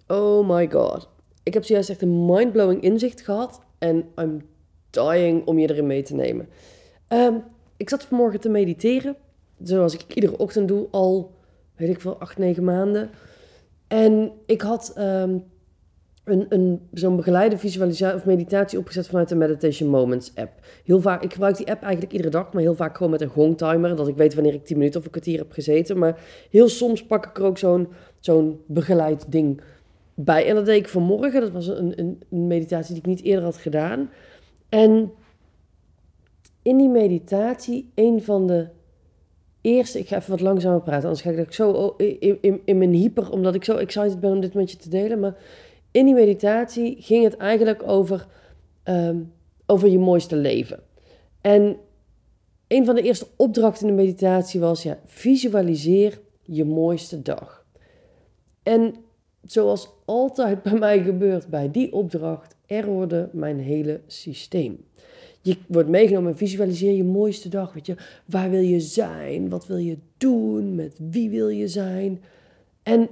Oh my god. Ik heb zojuist echt een mindblowing inzicht gehad. En I'm dying om je erin mee te nemen. Ehm, ik zat vanmorgen te mediteren. Zoals ik iedere ochtend doe. Al, weet ik veel, 8, 9 maanden. En ik had zo'n begeleide visualisatie of meditatie opgezet vanuit de Meditation Moments app. Heel vaak, ik gebruik die app eigenlijk iedere dag, maar heel vaak gewoon met een gongtimer, dat ik weet wanneer ik 10 minuten of een kwartier heb gezeten. Maar heel soms pak ik er ook zo'n begeleid ding bij. En dat deed ik vanmorgen. Dat was een meditatie die ik niet eerder had gedaan. En in die meditatie, een van de eerste... Ik ga even wat langzamer praten, anders ga ik zo in mijn hyper... omdat ik zo excited ben om dit met je te delen. Maar in die meditatie ging het eigenlijk over je mooiste leven. En een van de eerste opdrachten in de meditatie was... ja, visualiseer je mooiste dag. En zoals altijd bij mij gebeurt bij die opdracht, errorde mijn hele systeem. Je wordt meegenomen en visualiseer je mooiste dag. Weet je, waar wil je zijn? Wat wil je doen? Met wie wil je zijn? En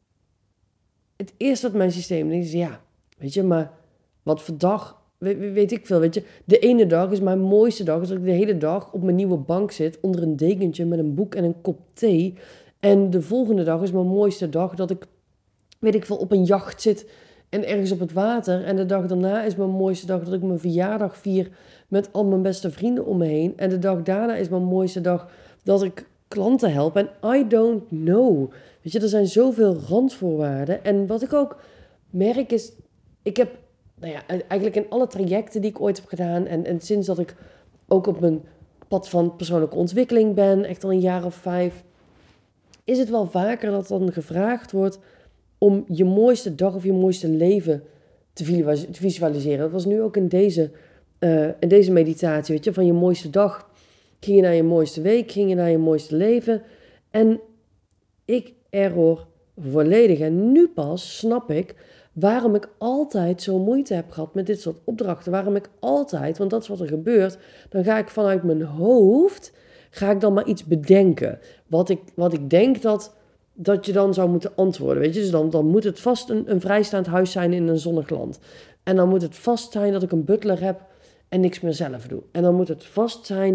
het eerste wat mijn systeem denkt is, ja, weet je, maar wat voor dag, weet ik veel, weet je. De ene dag is mijn mooiste dag, als ik de hele dag op mijn nieuwe bank zit, onder een dekentje met een boek en een kop thee. En de volgende dag is mijn mooiste dag dat ik, weet ik veel, op een jacht zit en ergens op het water. En de dag daarna is mijn mooiste dag dat ik mijn verjaardag vier met al mijn beste vrienden om me heen. En de dag daarna is mijn mooiste dag dat ik klanten help. En I don't know. Weet je, er zijn zoveel randvoorwaarden. En wat ik ook merk is, ik heb, nou ja, eigenlijk in alle trajecten die ik ooit heb gedaan. En sinds dat ik ook op mijn pad van persoonlijke ontwikkeling ben, echt al een jaar of 5, is het wel vaker dat dan gevraagd wordt om je mooiste dag of je mooiste leven te visualiseren. Dat was nu ook in deze meditatie, weet je, van je mooiste dag. Ging je naar je mooiste week, ging je naar je mooiste leven. En ik error volledig. En nu pas snap ik waarom ik altijd zo moeite heb gehad met dit soort opdrachten. Waarom ik altijd, want dat is wat er gebeurt, dan ga ik vanuit mijn hoofd, ga ik dan maar iets bedenken. Wat ik denk dat je dan zou moeten antwoorden. Weet je? Dus dan moet het vast een vrijstaand huis zijn in een zonnig land. En dan moet het vast zijn dat ik een butler heb en niks meer zelf doe. En dan moet het vast zijn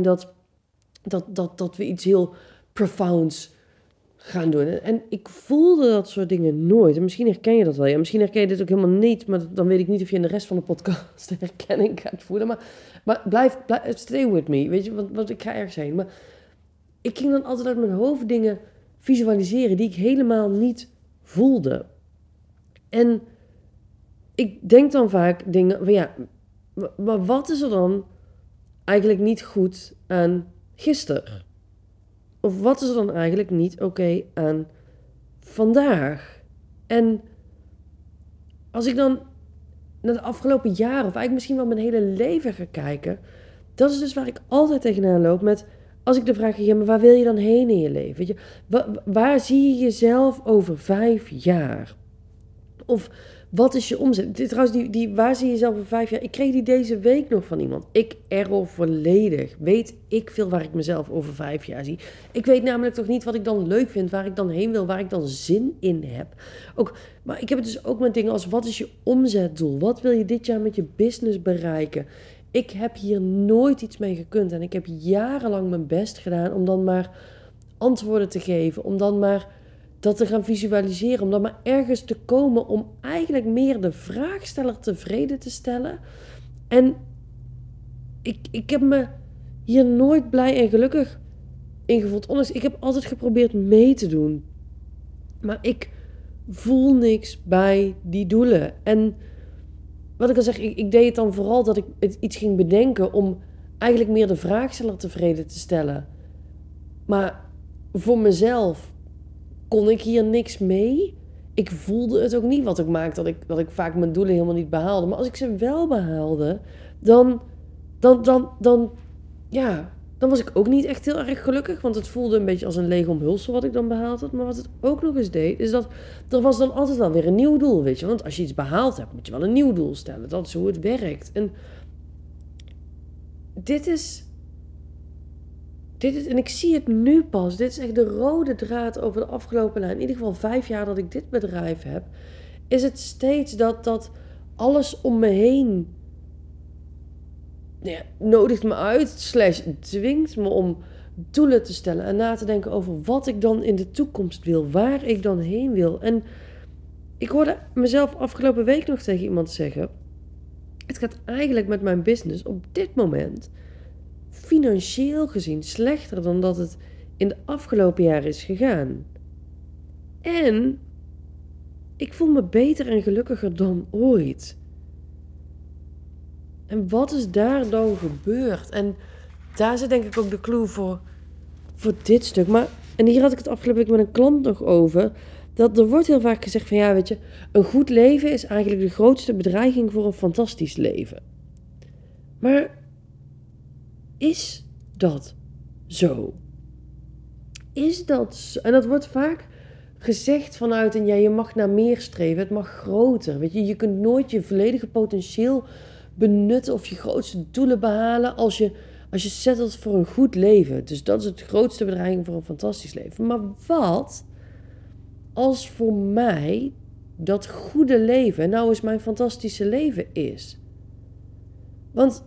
dat we iets heel profounds gaan doen. En ik voelde dat soort dingen nooit. En misschien herken je dat wel. Ja, misschien herken je dit ook helemaal niet. Maar dan weet ik niet of je in de rest van de podcast de herkenning gaat voelen. Maar blijf stay with me. Weet je, want ik ga ergens heen. Maar ik ging dan altijd uit mijn hoofd dingen visualiseren die ik helemaal niet voelde. En ik denk dan vaak dingen van ja, maar wat is er dan eigenlijk niet goed aan gisteren? Of wat is er dan eigenlijk niet oké aan vandaag? En als ik dan naar de afgelopen jaren, of eigenlijk misschien wel mijn hele leven ga kijken, dat is dus waar ik altijd tegenaan loop met, als ik de vraag ja, maar waar wil je dan heen in je leven? Weet je, waar zie je jezelf over 5 jaar? Of wat is je omzet? Trouwens, waar zie je jezelf over 5 jaar? Ik kreeg die deze week nog van iemand. Ik error volledig. Weet ik veel waar ik mezelf over 5 jaar zie. Ik weet namelijk toch niet wat ik dan leuk vind, waar ik dan heen wil, waar ik dan zin in heb. Maar ik heb het dus ook met dingen als, wat is je omzetdoel? Wat wil je dit jaar met je business bereiken? Ik heb hier nooit iets mee gekund. En ik heb jarenlang mijn best gedaan om dan maar antwoorden te geven. Om dan maar dat te gaan visualiseren. Om dan maar ergens te komen om eigenlijk meer de vraagsteller tevreden te stellen. En ik heb me hier nooit blij en gelukkig in gevoeld. Ondanks, ik heb altijd geprobeerd mee te doen. Maar ik voel niks bij die doelen. En wat ik al zeg, ik deed het dan vooral dat ik iets ging bedenken om eigenlijk meer de vraagsteller tevreden te stellen. Maar voor mezelf kon ik hier niks mee. Ik voelde het ook niet, wat ook maakt dat ik vaak mijn doelen helemaal niet behaalde. Maar als ik ze wel behaalde, dan ja, dan was ik ook niet echt heel erg gelukkig. Want het voelde een beetje als een leeg omhulsel wat ik dan behaald had. Maar wat het ook nog eens deed, is dat er was dan altijd wel weer een nieuw doel, weet je. Want als je iets behaald hebt, moet je wel een nieuw doel stellen. Dat is hoe het werkt. En dit is, en ik zie het nu pas. Dit is echt de rode draad over de afgelopen, in ieder geval 5 jaar dat ik dit bedrijf heb. is het steeds dat alles om me heen nodigt me uit, / dwingt me om doelen te stellen en na te denken over wat ik dan in de toekomst wil, waar ik dan heen wil. En ik hoorde mezelf afgelopen week nog tegen iemand zeggen, het gaat eigenlijk met mijn business op dit moment financieel gezien slechter dan dat het in de afgelopen jaren is gegaan. En ik voel me beter en gelukkiger dan ooit. En wat is daar dan gebeurd? En daar zit denk ik ook de clue voor dit stuk. En hier had ik het afgelopen week met een klant nog over. Dat er wordt heel vaak gezegd van ja, weet je, een goed leven is eigenlijk de grootste bedreiging voor een fantastisch leven. Maar is dat zo? Is dat zo? En dat wordt vaak gezegd vanuit een je mag naar meer streven, het mag groter. Weet je kunt nooit je volledige potentieel benutten of je grootste doelen behalen als je settelt voor een goed leven. Dus dat is het grootste bedreiging voor een fantastisch leven. Maar wat als voor mij dat goede leven nou eens mijn fantastische leven is? Want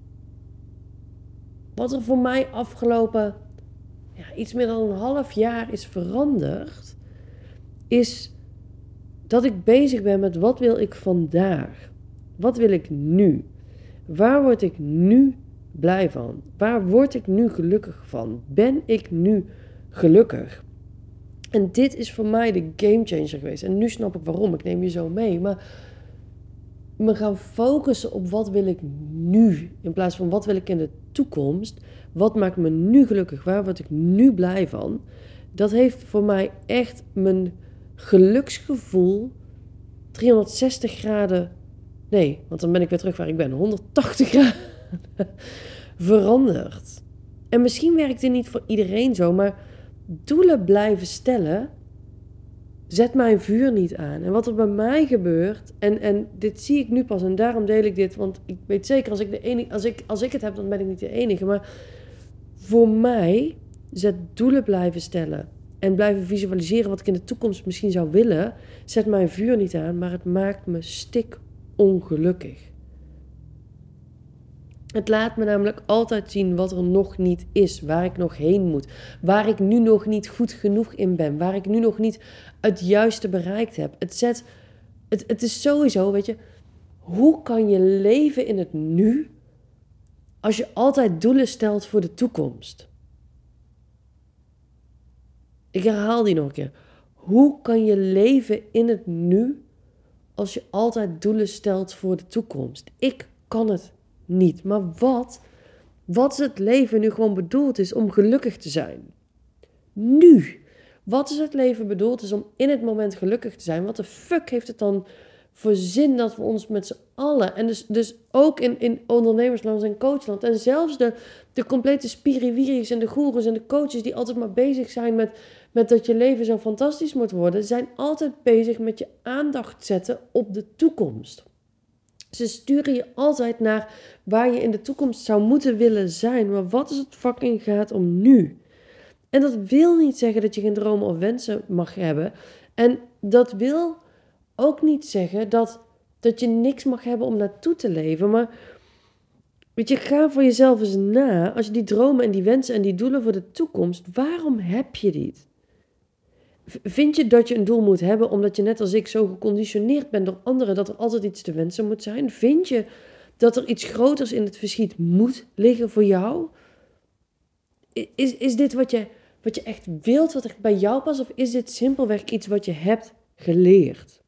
wat er voor mij afgelopen iets meer dan een half jaar is veranderd, is dat ik bezig ben met wat wil ik vandaag? Wat wil ik nu? Waar word ik nu blij van? Waar word ik nu gelukkig van? Ben ik nu gelukkig? En dit is voor mij de gamechanger geweest. En nu snap ik waarom. Ik neem je zo mee. Maar me gaan focussen op wat wil ik nu. In plaats van wat wil ik in de toekomst. Wat maakt me nu gelukkig? Waar word ik nu blij van? Dat heeft voor mij echt mijn geluksgevoel 360 graden... Nee, want dan ben ik weer terug waar ik ben. 180 graden veranderd. En misschien werkt het niet voor iedereen zo, maar doelen blijven stellen zet mijn vuur niet aan. En wat er bij mij gebeurt, en dit zie ik nu pas en daarom deel ik dit, want ik weet zeker als ik het heb, dan ben ik niet de enige. Maar voor mij zet doelen blijven stellen en blijven visualiseren wat ik in de toekomst misschien zou willen, zet mijn vuur niet aan, maar het maakt me stik ongelukkig. Het laat me namelijk altijd zien wat er nog niet is, waar ik nog heen moet, waar ik nu nog niet goed genoeg in ben, waar ik nu nog niet het juiste bereikt heb. Het is sowieso, weet je, hoe kan je leven in het nu als je altijd doelen stelt voor de toekomst? Ik herhaal die nog een keer. Hoe kan je leven in het nu als je altijd doelen stelt voor de toekomst? Ik kan het niet. Maar wat is het leven nu gewoon bedoeld is om gelukkig te zijn? Nu. Wat is het leven bedoeld is om in het moment gelukkig te zijn? Wat de fuck heeft het dan voor zin dat we ons met z'n allen... En dus ook in ondernemersland en coachland... En zelfs de complete spiriwiri's en de goeroes en de coaches... die altijd maar bezig zijn met dat je leven zo fantastisch moet worden... zijn altijd bezig met je aandacht zetten op de toekomst. Ze sturen je altijd naar waar je in de toekomst zou moeten willen zijn. Maar wat is het fucking gaat om nu? En dat wil niet zeggen dat je geen dromen of wensen mag hebben. En dat wil ook niet zeggen dat je niks mag hebben om naartoe te leven. Maar weet je, ga voor jezelf eens na. Als je die dromen en die wensen en die doelen voor de toekomst, waarom heb je die? Vind je dat je een doel moet hebben omdat je net als ik zo geconditioneerd bent door anderen dat er altijd iets te wensen moet zijn? Vind je dat er iets groters in het verschiet moet liggen voor jou? Is dit wat je echt wilt, wat echt bij jou past? Of is dit simpelweg iets wat je hebt geleerd?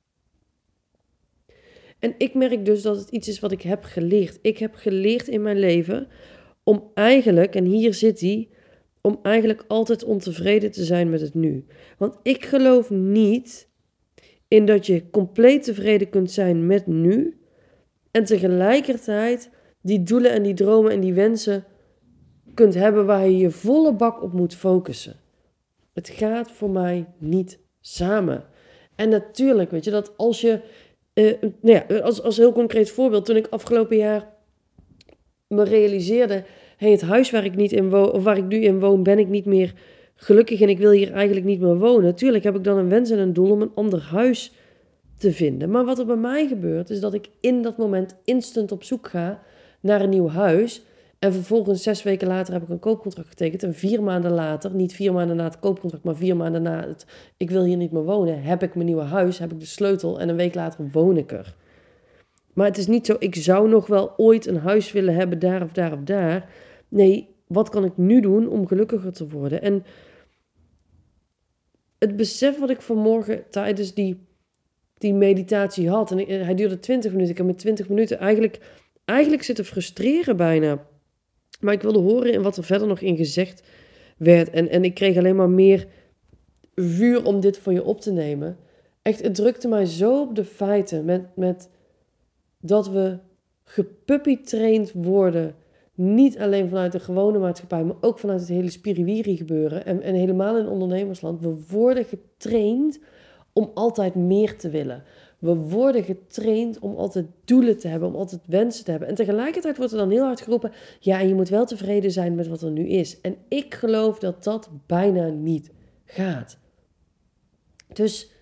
En ik merk dus dat het iets is wat ik heb geleerd. Ik heb geleerd in mijn leven om eigenlijk, en hier zit die... om eigenlijk altijd ontevreden te zijn met het nu. Want ik geloof niet in dat je compleet tevreden kunt zijn met nu... en tegelijkertijd die doelen en die dromen en die wensen kunt hebben... waar je je volle bak op moet focussen. Het gaat voor mij niet samen. En natuurlijk, weet je, dat als je... als heel concreet voorbeeld, toen ik afgelopen jaar me realiseerde... het huis waar ik niet in woon, of waar ik nu in woon, ben ik niet meer gelukkig en ik wil hier eigenlijk niet meer wonen. Tuurlijk heb ik dan een wens en een doel om een ander huis te vinden. Maar wat er bij mij gebeurt, is dat ik in dat moment instant op zoek ga naar een nieuw huis. En vervolgens 6 weken later heb ik een koopcontract getekend. En 4 maanden later, niet 4 maanden na het koopcontract, maar 4 maanden na het ik wil hier niet meer wonen, heb ik mijn nieuwe huis, heb ik de sleutel en een week later woon ik er. Maar het is niet zo, ik zou nog wel ooit een huis willen hebben daar of daar of daar. Nee, wat kan ik nu doen om gelukkiger te worden? En het besef wat ik vanmorgen tijdens die meditatie had, en hij duurde 20 minuten, ik heb met 20 minuten eigenlijk zitten frustreren bijna. Maar ik wilde horen in wat er verder nog in gezegd werd. En ik kreeg alleen maar meer vuur om dit voor je op te nemen. Echt, het drukte mij zo op de feiten met dat we gepuppytraind worden. Niet alleen vanuit de gewone maatschappij, maar ook vanuit het hele spiriwiri gebeuren. En helemaal in ondernemersland. We worden getraind om altijd meer te willen. We worden getraind om altijd doelen te hebben, om altijd wensen te hebben. En tegelijkertijd wordt er dan heel hard geroepen, ja, en je moet wel tevreden zijn met wat er nu is. En ik geloof dat dat bijna niet gaat. Dus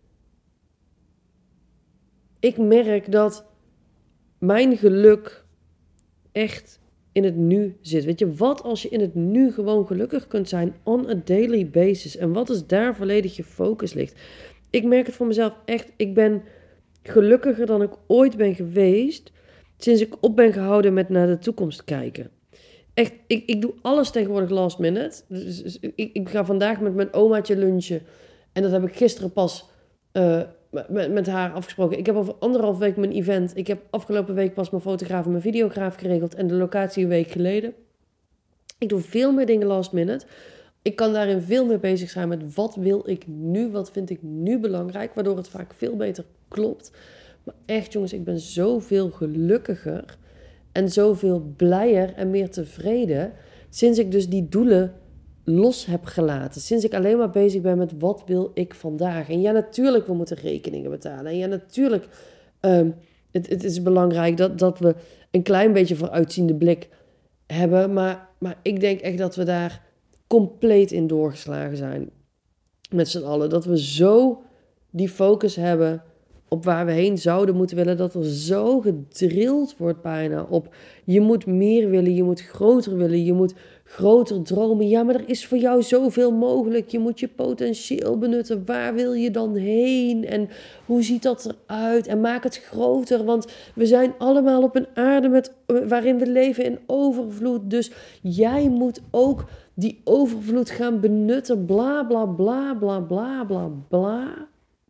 ik merk dat mijn geluk echt in het nu zit. Weet je, wat als je in het nu gewoon gelukkig kunt zijn on a daily basis? En wat als daar volledig je focus ligt? Ik merk het voor mezelf echt. Ik ben gelukkiger dan ik ooit ben geweest sinds ik op ben gehouden met naar de toekomst kijken. Echt, ik doe alles tegenwoordig last minute. Dus ik ga vandaag met mijn omaatje lunchen. En dat heb ik gisteren pas met haar afgesproken. Ik heb over 1,5 week mijn event. Ik heb afgelopen week pas mijn fotograaf en mijn videograaf geregeld. En de locatie een week geleden. Ik doe veel meer dingen last minute. Ik kan daarin veel meer bezig zijn met wat wil ik nu, wat vind ik nu belangrijk, waardoor het vaak veel beter klopt. Maar echt jongens, ik ben zoveel gelukkiger en zoveel blijer en meer tevreden sinds ik dus die doelen los heb gelaten. Sinds ik alleen maar bezig ben met wat wil ik vandaag. En ja, natuurlijk, we moeten rekeningen betalen. En ja, natuurlijk, het is belangrijk dat we een klein beetje vooruitziende blik hebben. Maar ik denk echt dat we daar compleet in doorgeslagen zijn. Met z'n allen. Dat we zo die focus hebben op waar we heen zouden moeten willen. Dat er zo gedrild wordt bijna op. Je moet meer willen, je moet groter willen, je moet groter dromen. Ja, maar er is voor jou zoveel mogelijk. Je moet je potentieel benutten. Waar wil je dan heen? En hoe ziet dat eruit? En maak het groter, want we zijn allemaal op een aarde waarin we leven in overvloed. Dus jij moet ook die overvloed gaan benutten. Bla, bla, bla, bla, bla, bla, bla.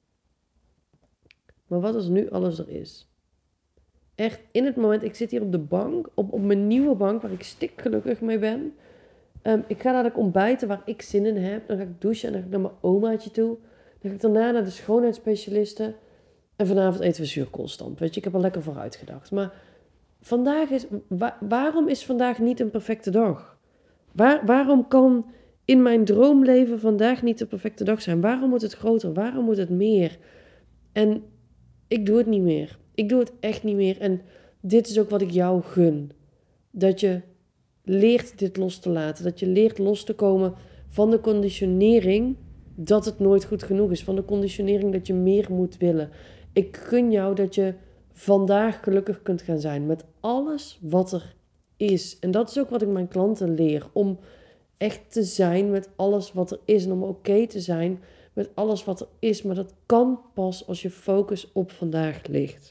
Maar wat als nu alles er is? Echt, in het moment, ik zit hier op de bank, op mijn nieuwe bank, waar ik stikgelukkig mee ben. Ik ga dadelijk ontbijten waar ik zin in heb. Dan ga ik douchen en dan ga ik naar mijn omaatje toe. Dan ga ik daarna naar de schoonheidsspecialiste. En vanavond eten we zuurkoolstamp. Weet je, ik heb er lekker vooruit gedacht. Maar vandaag waarom is vandaag niet een perfecte dag? Waarom kan in mijn droomleven vandaag niet de perfecte dag zijn? Waarom moet het groter? Waarom moet het meer? En ik doe het niet meer. Ik doe het echt niet meer. En dit is ook wat ik jou gun. Dat je leert dit los te laten. Dat je leert los te komen van de conditionering dat het nooit goed genoeg is. Van de conditionering dat je meer moet willen. Ik gun jou dat je vandaag gelukkig kunt gaan zijn met alles wat er is. En dat is ook wat ik mijn klanten leer. Om echt te zijn met alles wat er is. En om oké te zijn met alles wat er is. Maar dat kan pas als je focus op vandaag ligt.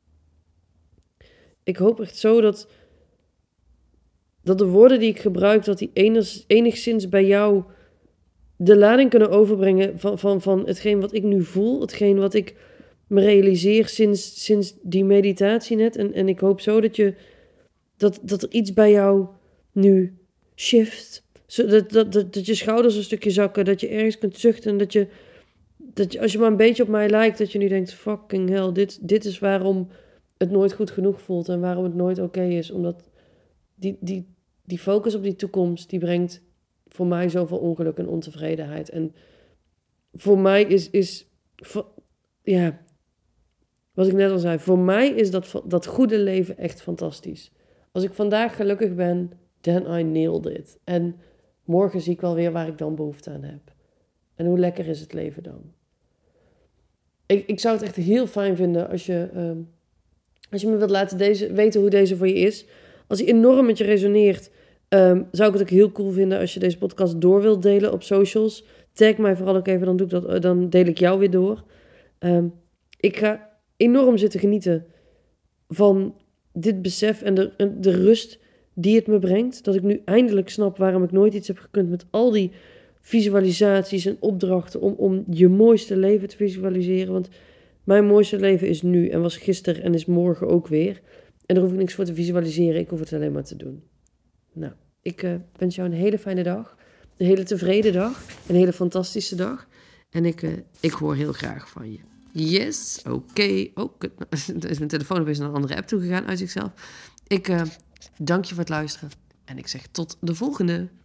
Ik hoop echt zo dat de woorden die ik gebruik, dat die enigszins bij jou de lading kunnen overbrengen van hetgeen wat ik nu voel. Hetgeen wat ik me realiseer sinds die meditatie net. En ik hoop zo dat er iets bij jou nu shift. Dat je schouders een stukje zakken. Dat je ergens kunt zuchten. En dat je als je maar een beetje op mij lijkt, dat je nu denkt, fucking hell, dit is waarom het nooit goed genoeg voelt. En waarom het nooit oké is. Omdat die focus op die toekomst, die brengt voor mij zoveel ongeluk en ontevredenheid. En voor mij is wat ik net al zei, voor mij is dat goede leven echt fantastisch. Als ik vandaag gelukkig ben, then I nailed it. En morgen zie ik wel weer waar ik dan behoefte aan heb. En hoe lekker is het leven dan? Ik zou het echt heel fijn vinden als je me wilt laten weten hoe deze voor je is. Als die enorm met je resoneert, zou ik het ook heel cool vinden als je deze podcast door wilt delen op socials. Tag mij vooral ook even, dan deel ik jou weer door. Ik ga enorm zitten genieten van dit besef en de rust die het me brengt. Dat ik nu eindelijk snap waarom ik nooit iets heb gekund met al die visualisaties en opdrachten om je mooiste leven te visualiseren. Want mijn mooiste leven is nu en was gisteren en is morgen ook weer. En daar hoef ik niks voor te visualiseren, ik hoef het alleen maar te doen. Nou, ik wens jou een hele fijne dag, een hele tevreden dag, een hele fantastische dag. En ik hoor heel graag van je. Yes, oké. Dan is mijn telefoon opeens naar een andere app toegegaan uit zichzelf. Ik dank je voor het luisteren en ik zeg tot de volgende.